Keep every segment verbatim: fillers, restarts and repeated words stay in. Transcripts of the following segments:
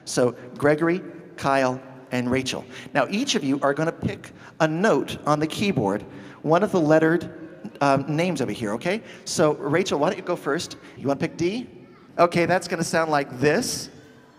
So Gregory, Kyle, and Rachel. Now each of you are going to pick a note on the keyboard, one of the lettered um, names over here, okay? So Rachel, why don't you go first? You want to pick D? Okay, that's going to sound like this.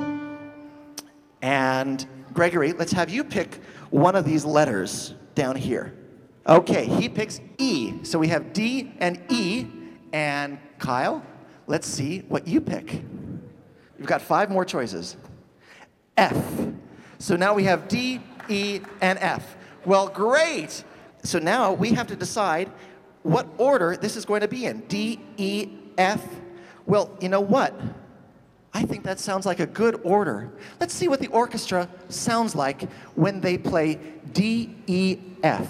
And Gregory, let's have you pick one of these letters down here. Okay, he picks E. So we have D and E. And Kyle, let's see what you pick. You've got five more choices. F. So now we have D, E, and F. Well, great. So now we have to decide what order this is going to be in. D, E, F. Well, you know what? I think that sounds like a good order. Let's see what the orchestra sounds like when they play D, E, F.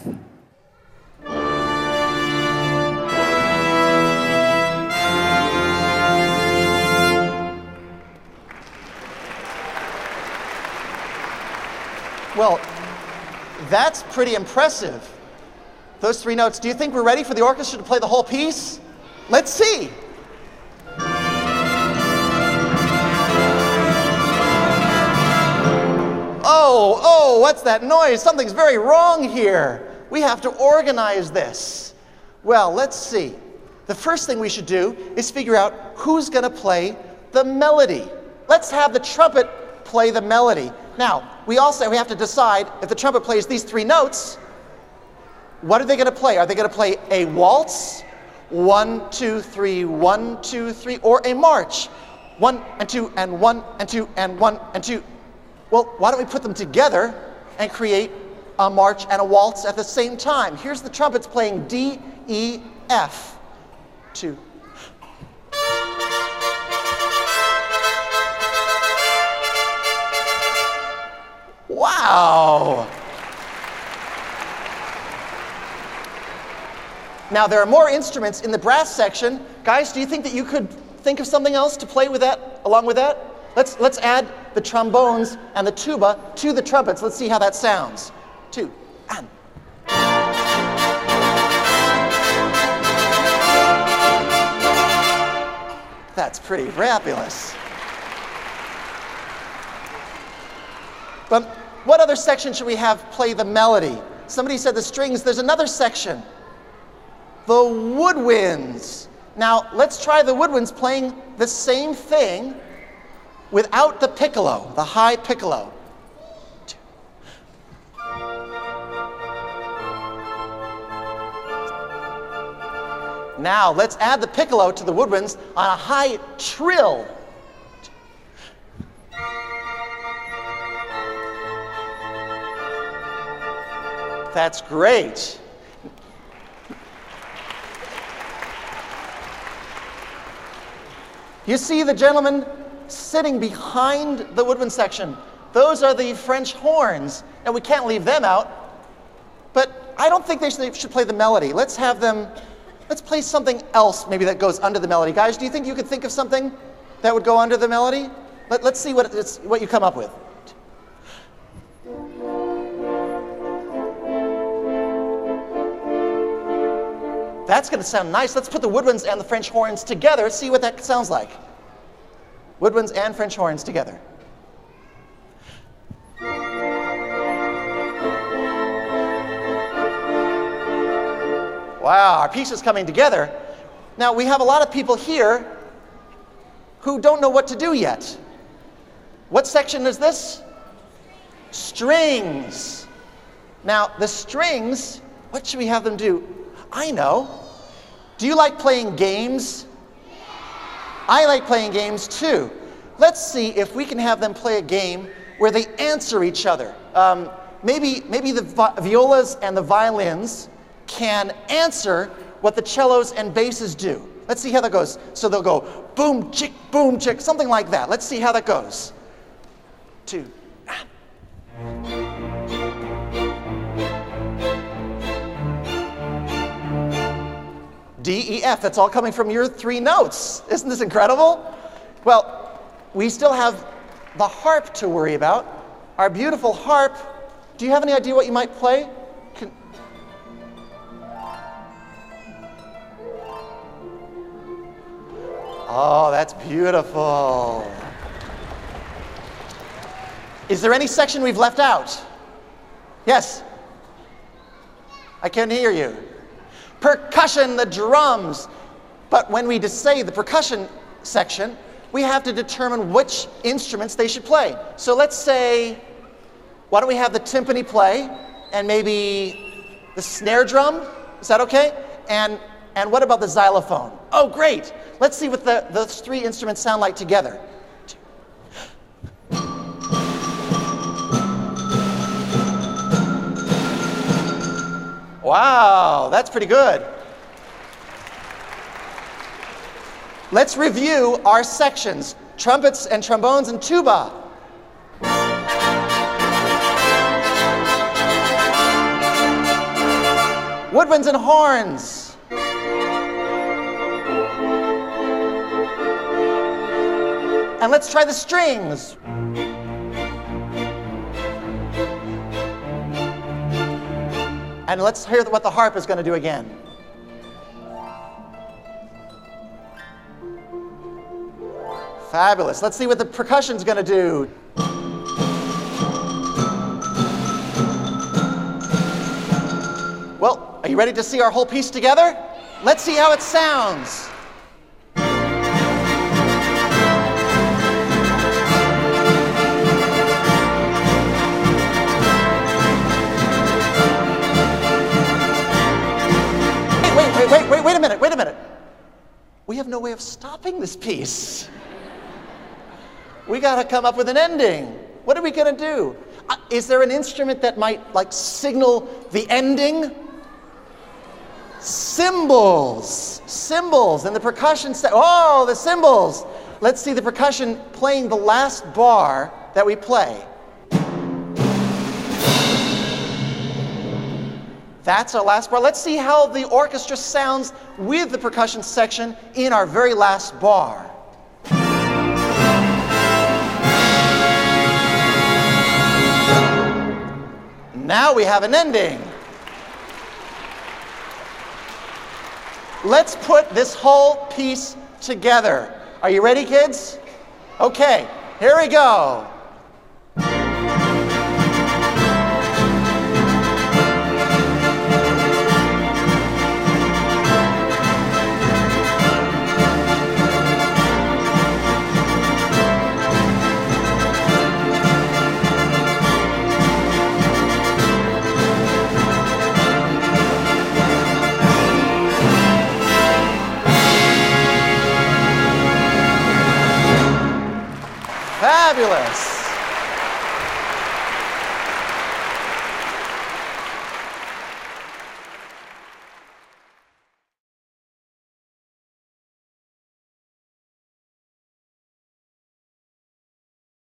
Well, that's pretty impressive. Those three notes. Do you think we're ready for the orchestra to play the whole piece? Let's see. Oh, oh, what's that noise? Something's very wrong here. We have to organize this. Well, let's see. The first thing we should do is figure out who's going to play the melody. Let's have the trumpet play the melody. Now, we also we have to decide if the trumpet plays these three notes, what are they going to play? Are they going to play a waltz? One, two, three, one, two, three, or a march? One and two and one and two and one and two. Well, why don't we put them together and create a march and a waltz at the same time? Here's the trumpets playing D, E, F. Two. Wow! Now, there are more instruments in the brass section. Guys, do you think that you could think of something else to play with that, along with that? Let's, let's add the trombones and the tuba to the trumpets. Let's see how that sounds. Two, and. That's pretty fabulous. But what other section should we have play the melody? Somebody said the strings. There's another section. The woodwinds. Now, let's try the woodwinds playing the same thing without the piccolo, the high piccolo. Now, let's add the piccolo to the woodwinds on a high trill. That's great. You see the gentleman sitting behind the woodwind section. Those are the French horns, and we can't leave them out. But I don't think they should play the melody. Let's have them, let's play something else maybe that goes under the melody. Guys, do you think you could think of something that would go under the melody? Let, let's see what, it's, what you come up with. That's going to sound nice. Let's put the woodwinds and the French horns together. See what that sounds like. Woodwinds and French horns together. Wow, our piece is coming together. Now, we have a lot of people here who don't know what to do yet. What section is this? Strings. Now, the strings, what should we have them do? I know. Do you like playing games? I like playing games too. Let's see if we can have them play a game where they answer each other. Um, maybe, maybe the vi violas and the violins can answer what the cellos and basses do. Let's see how that goes. So they'll go boom, chick, boom, chick, something like that. Let's see how that goes. Two. D, E, F, that's all coming from your three notes. Isn't this incredible? Well, we still have the harp to worry about. Our beautiful harp. Do you have any idea what you might play? Can... Oh, that's beautiful. Is there any section we've left out? Yes? I can't hear you. Percussion, the drums. But when we just say the percussion section, we have to determine which instruments they should play. So let's say, why don't we have the timpani play, and maybe the snare drum? Is that okay? And, and what about the xylophone? Oh, great. Let's see what the, those three instruments sound like together. Wow, that's pretty good. Let's review our sections, trumpets and trombones and tuba. Woodwinds and horns. And let's try the strings. And let's hear what the harp is going to do again. Fabulous. Let's see what the percussion's going to do. Well, are you ready to see our whole piece together? Let's see how it sounds. Wait, wait, wait, wait, wait a minute, wait a minute. We have no way of stopping this piece. We got to come up with an ending. What are we going to do? Uh, is there an instrument that might like signal the ending? Cymbals. Cymbals and the percussion. Se- oh, the cymbals. Let's see the percussion playing the last bar that we play. That's our last bar. Let's see how the orchestra sounds with the percussion section in our very last bar. Now we have an ending. Let's put this whole piece together. Are you ready, kids? Okay, here we go. Fabulous.